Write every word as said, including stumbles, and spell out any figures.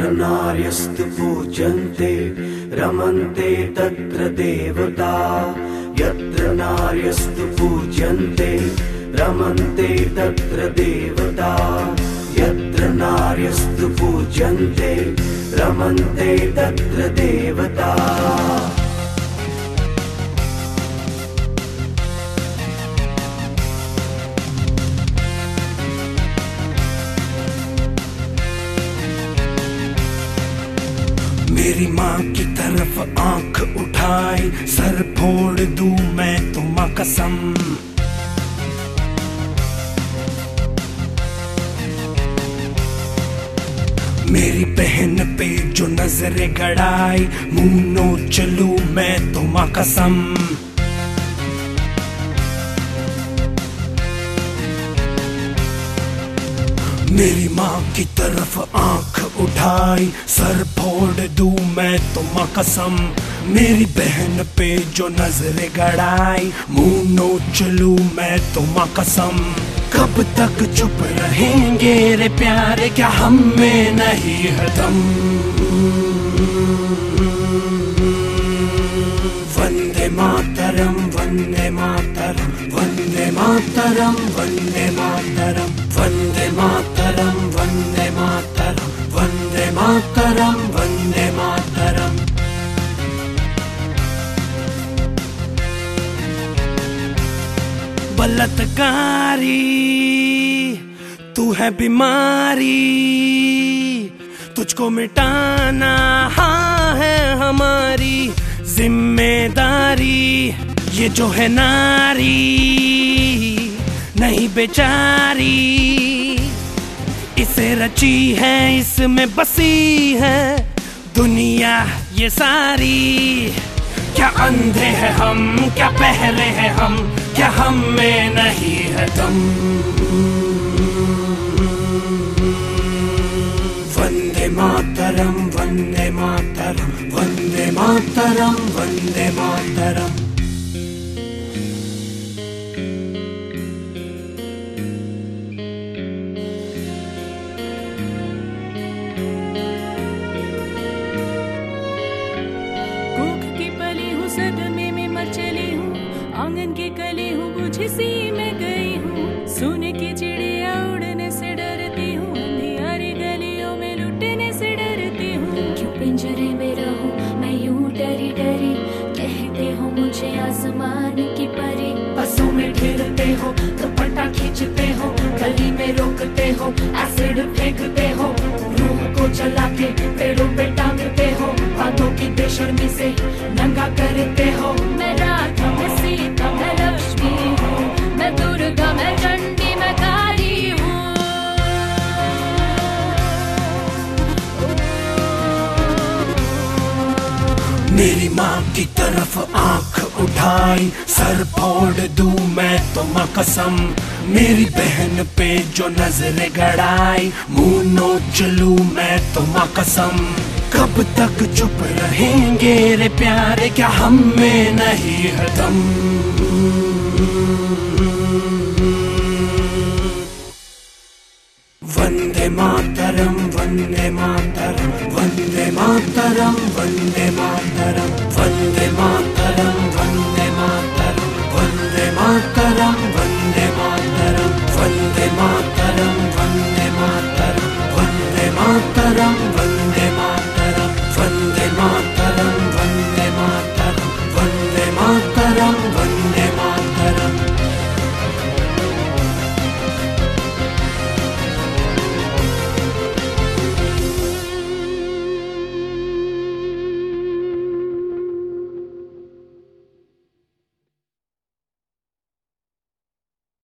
यत्र नार्यस्तु पूज्यन्ते रमन्ते तत्र देवता। यत्र नार्यस्तु पूज्यन्ते रमन्ते तत्र देवता। यत्र नार्यस्तु पूज्यन्ते रमन्ते तत्र देवता। मेरी माँ की तरफ आंख उठाई, सर फोड़ दूं मैं तो माँ कसम। मेरी बहन पे जो नजरें गड़ाई, मुंह नोच लूं मैं तो माँ कसम। मेरी माँ की तरफ आंख उठाई, सर फोड़ दूं मैं तो माँ कसम। मेरी बहन पे जो नजरें गड़ाई, मुंह नोच लूं मैं तो माँ कसम। कब तक चुप रहेंगे रे प्यारे, क्या हम में नहीं है दम। वंदे मातरम वंदे मातरम वंदे मातरम वंदे मातरम वंदे मातरम वंदे मातरम वंदे मातरम वंदे मातरम। बलात्कारी तू है बीमारी, तुझको मिटाना हाँ है हमारी जिम्मेदारी। ये जो है नारी नहीं बेचारी, इसे रची है इसमें बसी है दुनिया ये सारी। क्या अंधे हैं हम, क्या पहले हैं हम, क्या हम में नहीं है दम। वंदे मातरम वंदे मातरम वंदे मातरम वंदे मातरम। सदमे में मर चली हूँ, आंगन की कली हूँ, बुझी सी में गई हूँ। सोने की चिड़िया उड़ने से डरती हूँ, अंधियारी गलियों में लुटने से डरती हूँ। क्यों पिंजरे में रहूं मैं यूं डरी डरी, कहते हो मुझे आसमान की परी। बसों में घेरते हो, दुपट्टा खींचते हो, गली में रोकते हो, एसिड फेंकते हो, रूह को जला के पेड़ों पे टांगते हो, बातों की बेशर्मी से नंगा करते हो। मैं राधा मैं सीता मैं लक्ष्मी हूँ, मैं दुर्गा मैं चंडी मैं काली हूँ। मेरी माँ की तरफ आंख उठाई, सर फोड़ दूं मैं तो माँ कसम। मेरी बहन पे जो नजरें गड़ाई, मुंह नोच लूं मैं तो माँ कसम। कब तक चुप रहेंगे रे प्यारे, क्या हम में नहीं है दम। वंदे मातरम वंदे मातरम वंदे मातरम वंदे मातरम वंदे मातरम